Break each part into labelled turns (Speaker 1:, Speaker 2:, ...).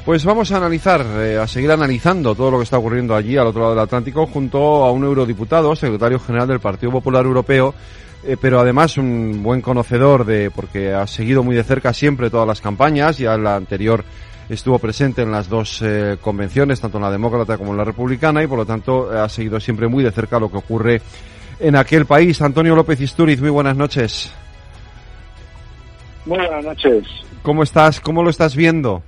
Speaker 1: Pues vamos a analizar, a seguir analizando todo lo que está ocurriendo allí al otro lado del Atlántico junto a un eurodiputado, secretario general del Partido Popular Europeo, pero además un buen conocedor porque ha seguido muy de cerca siempre todas las campañas. Ya en la anterior estuvo presente en las dos convenciones, tanto en la demócrata como en la republicana, y por lo tanto ha seguido siempre muy de cerca lo que ocurre en aquel país. Antonio López Istúriz, muy buenas noches.
Speaker 2: Muy buenas noches.
Speaker 1: ¿Cómo estás? ¿Cómo lo estás viendo?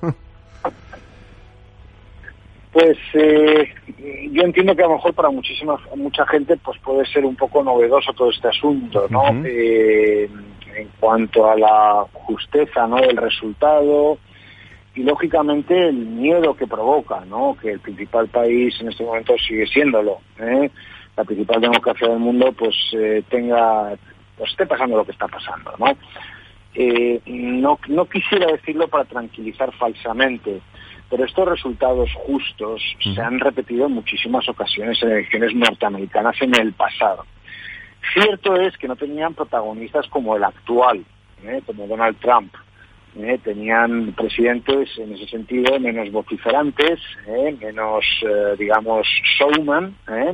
Speaker 2: Pues yo entiendo que a lo mejor para mucha gente pues puede ser un poco novedoso todo este asunto, ¿no?
Speaker 1: Uh-huh.
Speaker 2: En cuanto a la justeza, ¿no?, del resultado y lógicamente el miedo que provoca, ¿no?, que el principal país en este momento sigue siéndolo, la principal democracia del mundo, pues esté pasando lo que está pasando, ¿no? No quisiera decirlo para tranquilizar falsamente, pero estos resultados justos se han repetido en muchísimas ocasiones en elecciones norteamericanas en el pasado. Cierto es que no tenían protagonistas como el actual, como Donald Trump. Tenían presidentes en ese sentido menos vociferantes, menos, digamos, showman,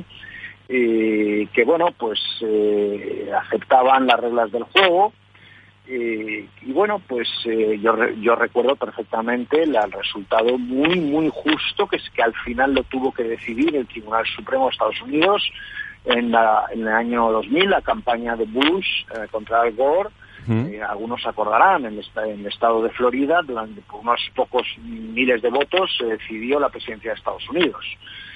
Speaker 2: que bueno, pues aceptaban las reglas del juego. Y bueno, pues yo recuerdo perfectamente el resultado muy, muy justo que al final lo tuvo que decidir el Tribunal Supremo de Estados Unidos en el año 2000, la campaña de Bush contra Al Gore. Algunos se acordarán, en el estado de Florida, por unos pocos miles de votos, se decidió la presidencia de Estados Unidos.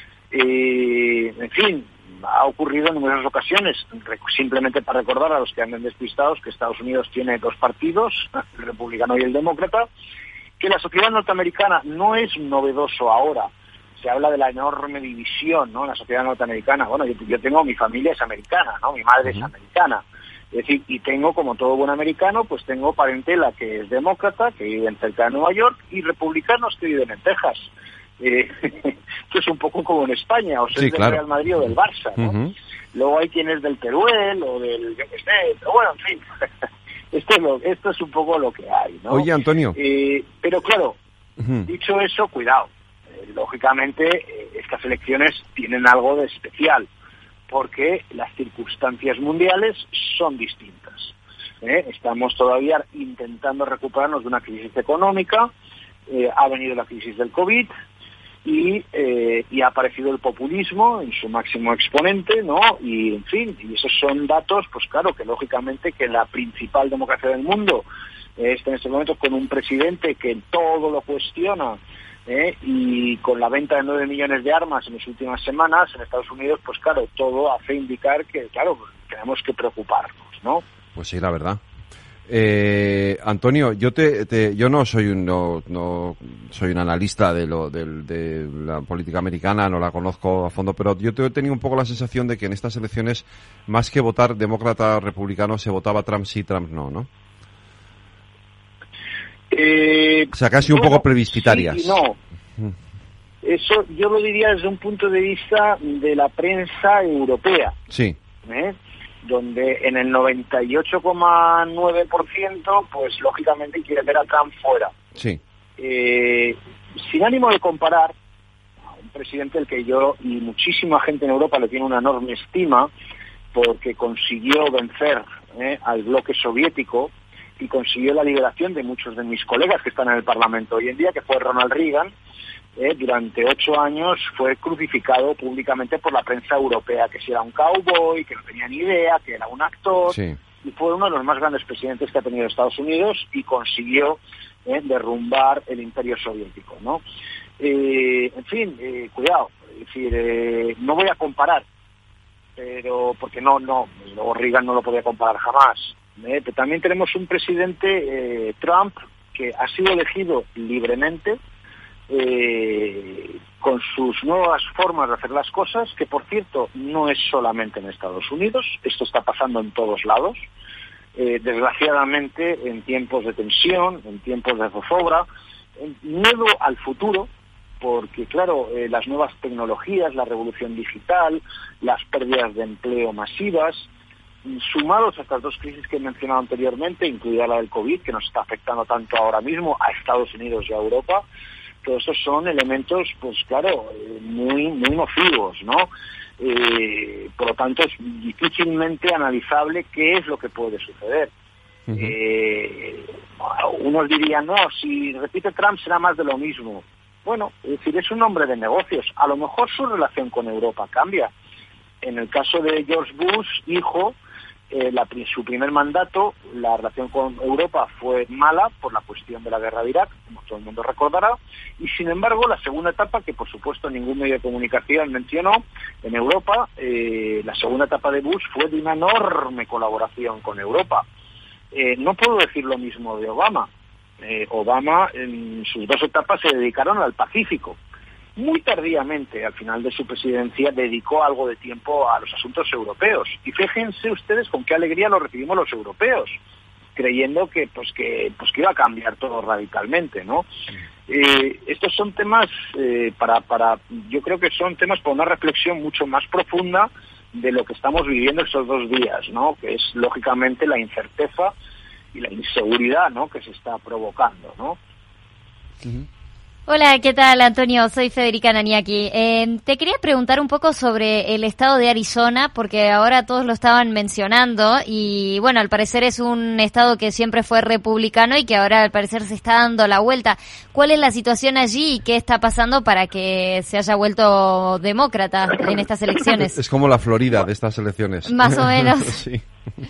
Speaker 2: En fin, ha ocurrido en numerosas ocasiones, simplemente para recordar a los que anden despistados que Estados Unidos tiene dos partidos, el republicano y el demócrata, que la sociedad norteamericana no es novedoso ahora. Se habla de la enorme división, ¿no?, en la sociedad norteamericana. Bueno, yo tengo, mi familia es americana, ¿no?, mi madre es americana. Es decir, y tengo, como todo buen americano, pues tengo parentela que es demócrata, que viven cerca de Nueva York, y republicanos que viven en Texas. Esto es un poco como en España, o sea, sí, del Real Madrid o del Barça, ¿no? Luego hay quien es del Teruel o del, yo qué sé, pero bueno, en fin, esto es un poco lo que hay, ¿no?
Speaker 1: Oye, Antonio.
Speaker 2: Pero claro, dicho eso, cuidado. Lógicamente, estas elecciones tienen algo de especial, porque las circunstancias mundiales son distintas. Estamos todavía intentando recuperarnos de una crisis económica, ha venido la crisis del COVID, y ha aparecido el populismo en su máximo exponente, ¿no? Y en fin, y esos son datos, pues claro, que lógicamente que la principal democracia del mundo está en estos momentos con un presidente que todo lo cuestiona, y con la venta de 9 millones de armas en las últimas semanas en Estados Unidos, pues claro, todo hace indicar que, claro, tenemos que preocuparnos, ¿no?
Speaker 1: Pues sí, la verdad. Antonio, yo no soy un analista de la política americana, no la conozco a fondo, pero yo he tenido un poco la sensación de que en estas elecciones, más que votar demócrata o republicano, se votaba Trump sí, Trump no, ¿no? O sea, casi un poco plebiscitarias.
Speaker 2: Sí y no. Eso yo lo diría desde un punto de vista de la prensa europea.
Speaker 1: Sí.
Speaker 2: Donde en el 98,9%, pues lógicamente quiere ver a Trump fuera.
Speaker 1: Sí.
Speaker 2: Sin ánimo de comparar, a un presidente al que yo y muchísima gente en Europa le tiene una enorme estima, porque consiguió vencer al bloque soviético y consiguió la liberación de muchos de mis colegas que están en el Parlamento hoy en día, que fue Ronald Reagan. Durante 8 años fue crucificado públicamente por la prensa europea, que si era un cowboy, que no tenía ni idea, que era un actor,
Speaker 1: sí. Y
Speaker 2: fue uno de los más grandes presidentes que ha tenido Estados Unidos y consiguió derrumbar el imperio soviético, ¿no? En fin, cuidado, es decir, no voy a comparar, pero porque luego Reagan no lo podía comparar jamás, pero también tenemos un presidente, Trump, que ha sido elegido libremente, con sus nuevas formas de hacer las cosas, que por cierto no es solamente en Estados Unidos, esto está pasando en todos lados, desgraciadamente en tiempos de tensión, en tiempos de zozobra, miedo al futuro, porque claro, las nuevas tecnologías, la revolución digital, las pérdidas de empleo masivas, sumados a estas dos crisis que he mencionado anteriormente, incluida la del COVID, que nos está afectando tanto ahora mismo a Estados Unidos y a Europa, Todos esos son elementos, pues claro, muy nocivos, ¿no? Por lo tanto, es difícilmente analizable qué es lo que puede suceder. Unos dirían, no, si repite Trump será más de lo mismo. Bueno, es decir, es un hombre de negocios. A lo mejor su relación con Europa cambia. En el caso de George Bush, hijo, su primer mandato, la relación con Europa fue mala por la cuestión de la guerra de Irak, como todo el mundo recordará, y sin embargo la segunda etapa, que por supuesto ningún medio de comunicación mencionó, en Europa, la segunda etapa de Bush fue de una enorme colaboración con Europa. No puedo decir lo mismo de Obama. Obama en sus dos etapas se dedicaron al Pacífico. Muy tardíamente, al final de su presidencia, dedicó algo de tiempo a los asuntos europeos. Y fíjense ustedes con qué alegría lo recibimos los europeos, creyendo que iba a cambiar todo radicalmente, ¿no? Estos son temas yo creo que son temas para una reflexión mucho más profunda de lo que estamos viviendo estos 2 días, ¿no? Que es lógicamente la incerteza y la inseguridad, ¿no?, que se está provocando, ¿no?
Speaker 3: Hola, ¿qué tal, Antonio? Soy Federica Naniaki. Te quería preguntar un poco sobre el estado de Arizona, porque ahora todos lo estaban mencionando y, bueno, al parecer es un estado que siempre fue republicano y que ahora al parecer se está dando la vuelta. ¿Cuál es la situación allí y qué está pasando para que se haya vuelto demócrata en estas elecciones?
Speaker 1: Es como la Florida de estas elecciones.
Speaker 3: Más o menos.
Speaker 2: Sí.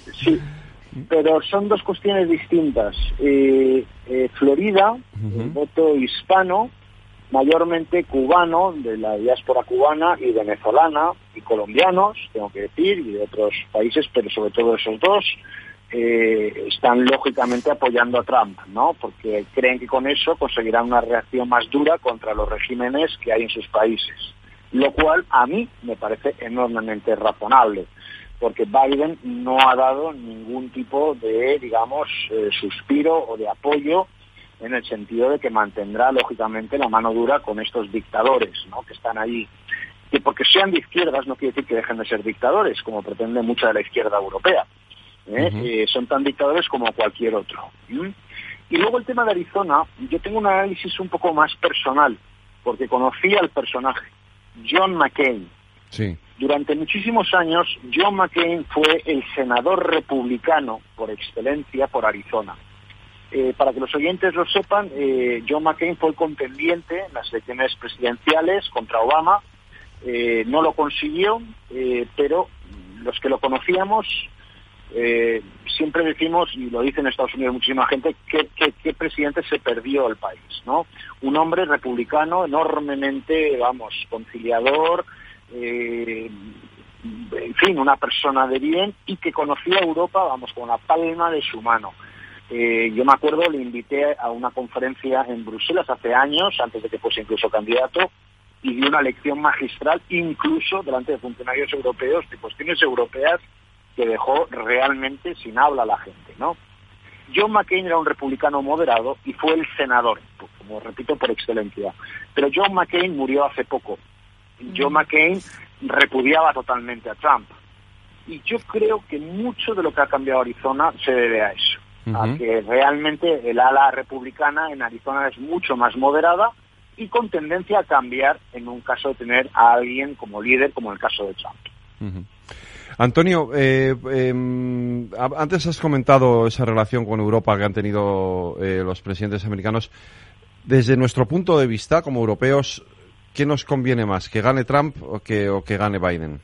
Speaker 2: Pero son dos cuestiones distintas. Florida, el voto hispano, mayormente cubano, de la diáspora cubana y venezolana, y colombianos, tengo que decir, y de otros países, pero sobre todo esos dos, están lógicamente apoyando a Trump, ¿no? Porque creen que con eso conseguirán una reacción más dura contra los regímenes que hay en sus países. Lo cual a mí me parece enormemente razonable, porque Biden no ha dado ningún tipo de, digamos, suspiro o de apoyo en el sentido de que mantendrá, lógicamente, la mano dura con estos dictadores, ¿no?, que están allí. Que porque sean de izquierdas no quiere decir que dejen de ser dictadores, como pretende mucha de la izquierda europea. Son tan dictadores como cualquier otro. Y luego el tema de Arizona, yo tengo un análisis un poco más personal, porque conocí al personaje, John McCain.
Speaker 1: Sí.
Speaker 2: Durante muchísimos años, John McCain fue el senador republicano por excelencia por Arizona. Para que los oyentes lo sepan, John McCain fue el contendiente en las elecciones presidenciales contra Obama. No lo consiguió, pero los que lo conocíamos siempre decimos, y lo dice en Estados Unidos muchísima gente, que presidente se perdió el país, ¿no? Un hombre republicano enormemente, conciliador, en fin, una persona de bien y que conocía Europa, con la palma de su mano. Yo me acuerdo, le invité a una conferencia en Bruselas hace años, antes de que fuese incluso candidato, y di una lección magistral, incluso delante de funcionarios europeos, de cuestiones europeas, que dejó realmente sin habla a la gente, ¿no? John McCain era un republicano moderado y fue el senador, como repito, por excelencia. Pero John McCain murió hace poco. John McCain repudiaba totalmente a Trump. Y yo creo que mucho de lo que ha cambiado Arizona se debe a eso. A que realmente el ala republicana en Arizona es mucho más moderada y con tendencia a cambiar en un caso de tener a alguien como líder, como en el caso de Trump.
Speaker 1: Antonio, antes has comentado esa relación con Europa que han tenido los presidentes americanos. Desde nuestro punto de vista, como europeos, ¿qué nos conviene más? ¿Que gane Trump o que gane Biden?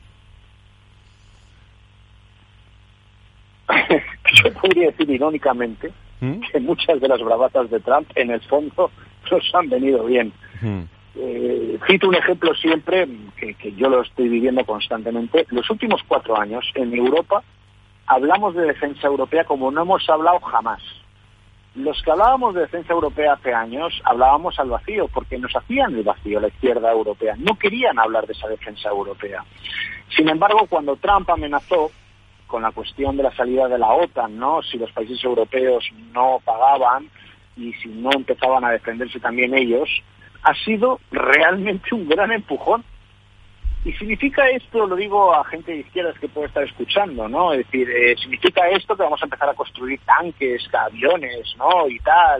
Speaker 2: Yo podría decir irónicamente que muchas de las bravatas de Trump en el fondo nos han venido bien. Cito un ejemplo siempre que yo lo estoy viviendo constantemente. Los últimos 4 años en Europa hablamos de defensa europea como no hemos hablado jamás. Los que hablábamos de defensa europea hace años hablábamos al vacío, porque nos hacían el vacío la izquierda europea. No querían hablar de esa defensa europea. Sin embargo, cuando Trump amenazó con la cuestión de la salida de la OTAN, ¿no?, si los países europeos no pagaban y si no empezaban a defenderse también ellos, ha sido realmente un gran empujón. Y significa esto, lo digo a gente de izquierdas que puede estar escuchando, ¿no? Es decir, significa esto que vamos a empezar a construir tanques, aviones, ¿no?, y tal,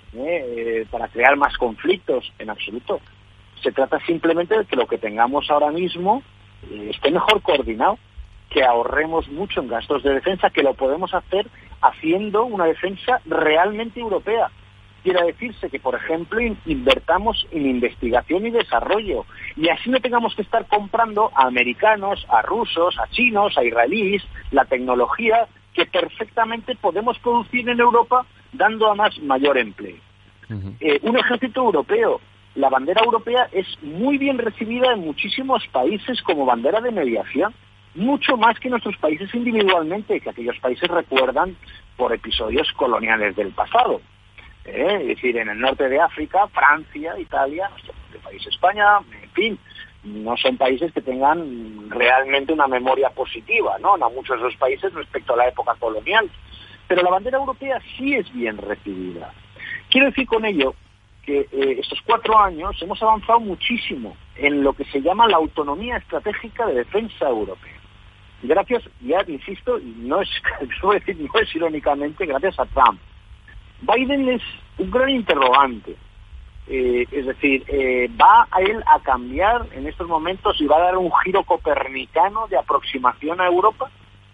Speaker 2: para crear más conflictos, en absoluto. Se trata simplemente de que lo que tengamos ahora mismo esté mejor coordinado, que ahorremos mucho en gastos de defensa, que lo podemos hacer haciendo una defensa realmente europea. Quiere decirse que, por ejemplo, invertamos en investigación y desarrollo, y así no tengamos que estar comprando a americanos, a rusos, a chinos, a israelíes, la tecnología que perfectamente podemos producir en Europa, dando además mayor empleo. Un ejército europeo. La bandera europea es muy bien recibida en muchísimos países como bandera de mediación, mucho más que nuestros países individualmente, que aquellos países recuerdan por episodios coloniales del pasado. Es decir, en el norte de África, Francia, Italia, el país España, en fin, no son países que tengan realmente una memoria positiva, ¿no? A muchos de los países respecto a la época colonial. Pero la bandera europea sí es bien recibida. Quiero decir con ello que estos 4 años hemos avanzado muchísimo en lo que se llama la autonomía estratégica de defensa europea. Gracias, ya insisto, y no es irónicamente, gracias a Trump. Biden es un gran interrogante. Es decir, va a él a cambiar en estos momentos y va a dar un giro copernicano de aproximación a Europa.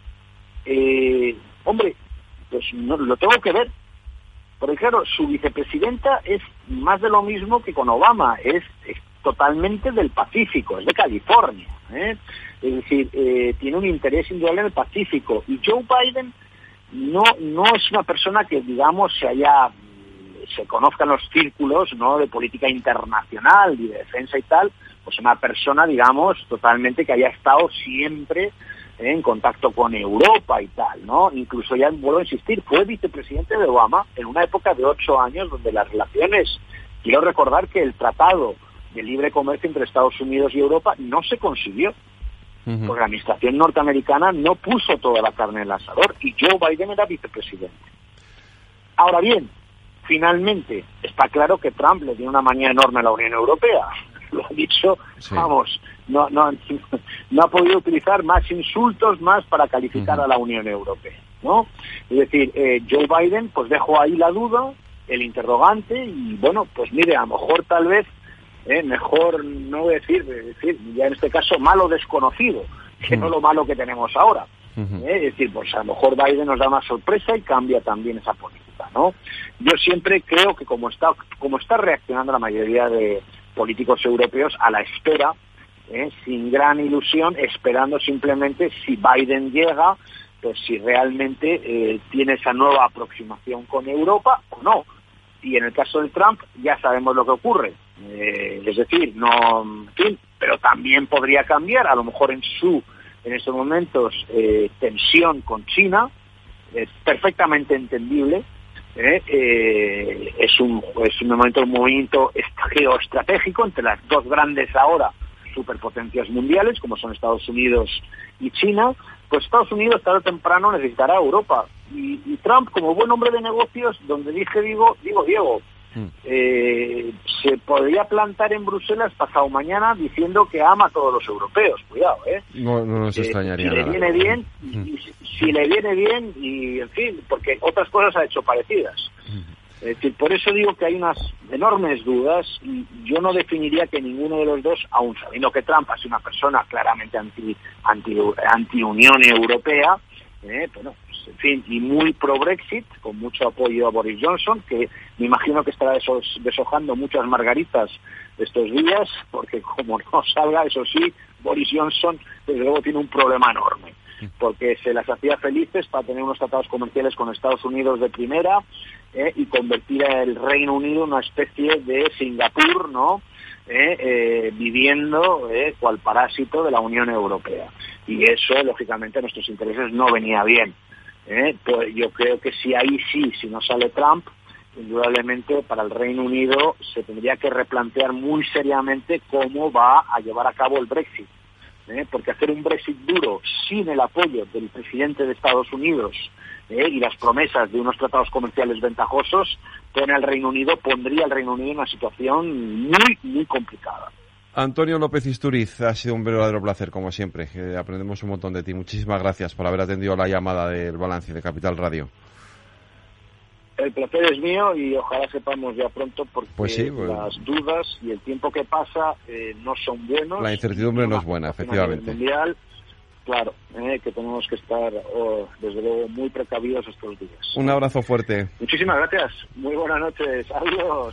Speaker 2: Hombre, pues no, lo tengo que ver. Porque claro, su vicepresidenta es más de lo mismo que con Obama, es totalmente del Pacífico, es de California, Es decir, tiene un interés indudable en el Pacífico. Y Joe Biden no es una persona que, digamos, se conozca en los círculos, ¿no?, de política internacional y de defensa y tal, pues una persona, digamos, totalmente que haya estado siempre en contacto con Europa y tal, ¿no? Incluso, ya vuelvo a insistir, fue vicepresidente de Obama en una época de 8 años donde las relaciones, quiero recordar que el tratado de libre comercio entre Estados Unidos y Europa no se consiguió, porque la administración norteamericana no puso toda la carne en el asador y Joe Biden era vicepresidente. Ahora bien, finalmente está claro que Trump le dio una manía enorme a la Unión Europea. Lo ha dicho, sí. Vamos, no ha podido utilizar más insultos más para calificar a la Unión Europea, ¿no? Es decir, Joe Biden pues dejó ahí la duda, el interrogante, y bueno, pues mire, a lo mejor tal vez, mejor, no voy a decir, ya en este caso, malo desconocido, que no lo malo que tenemos ahora. Es decir, pues a lo mejor Biden nos da una sorpresa y cambia también esa política, ¿no? Yo siempre creo que como está reaccionando la mayoría de políticos europeos, a la espera, sin gran ilusión, esperando simplemente si Biden llega, pues si realmente tiene esa nueva aproximación con Europa o no. Y en el caso de Trump ya sabemos lo que ocurre, es decir, no, en fin, pero también podría cambiar, a lo mejor en estos momentos tensión con China, es perfectamente entendible. Es un movimiento geoestratégico entre las dos grandes ahora superpotencias mundiales, como son Estados Unidos y China. Pues Estados Unidos tarde o temprano necesitará a Europa. Y Trump, como buen hombre de negocios, donde digo Diego, se podría plantar en Bruselas pasado mañana diciendo que ama a todos los europeos. Cuidado,
Speaker 1: No nos extrañaría
Speaker 2: si
Speaker 1: nada.
Speaker 2: Le viene bien, si le viene bien, y en fin, porque otras cosas ha hecho parecidas. Es decir, por eso digo que hay unas enormes dudas, y yo no definiría que ninguno de los dos, aún sabiendo que Trump es una persona claramente anti-Unión Europea, bueno, pues, en fin, y muy pro-Brexit, con mucho apoyo a Boris Johnson, que me imagino que estará deshojando muchas margaritas estos días, porque como no salga, eso sí, Boris Johnson desde luego tiene un problema enorme, porque se las hacía felices para tener unos tratados comerciales con Estados Unidos de primera, y convertir al Reino Unido en una especie de Singapur, ¿no?, viviendo cual parásito de la Unión Europea. Y eso, lógicamente, a nuestros intereses no venía bien. Pues yo creo que si no sale Trump, indudablemente para el Reino Unido se tendría que replantear muy seriamente cómo va a llevar a cabo el Brexit. Porque hacer un Brexit duro sin el apoyo del presidente de Estados Unidos y las promesas de unos tratados comerciales ventajosos pondría al Reino Unido en una situación muy, muy complicada.
Speaker 1: Antonio López Istúriz, ha sido un verdadero placer, como siempre. Aprendemos un montón de ti. Muchísimas gracias por haber atendido la llamada del balance de Capital Radio.
Speaker 2: El placer es mío y ojalá sepamos ya pronto, porque
Speaker 1: pues sí,
Speaker 2: las dudas y el tiempo que pasa no son buenos.
Speaker 1: La incertidumbre no es buena, efectivamente.
Speaker 2: Mundial, claro, que tenemos que estar, desde luego, muy precavidos estos días.
Speaker 1: Un abrazo fuerte.
Speaker 2: Muchísimas gracias. Muy buenas noches. Adiós.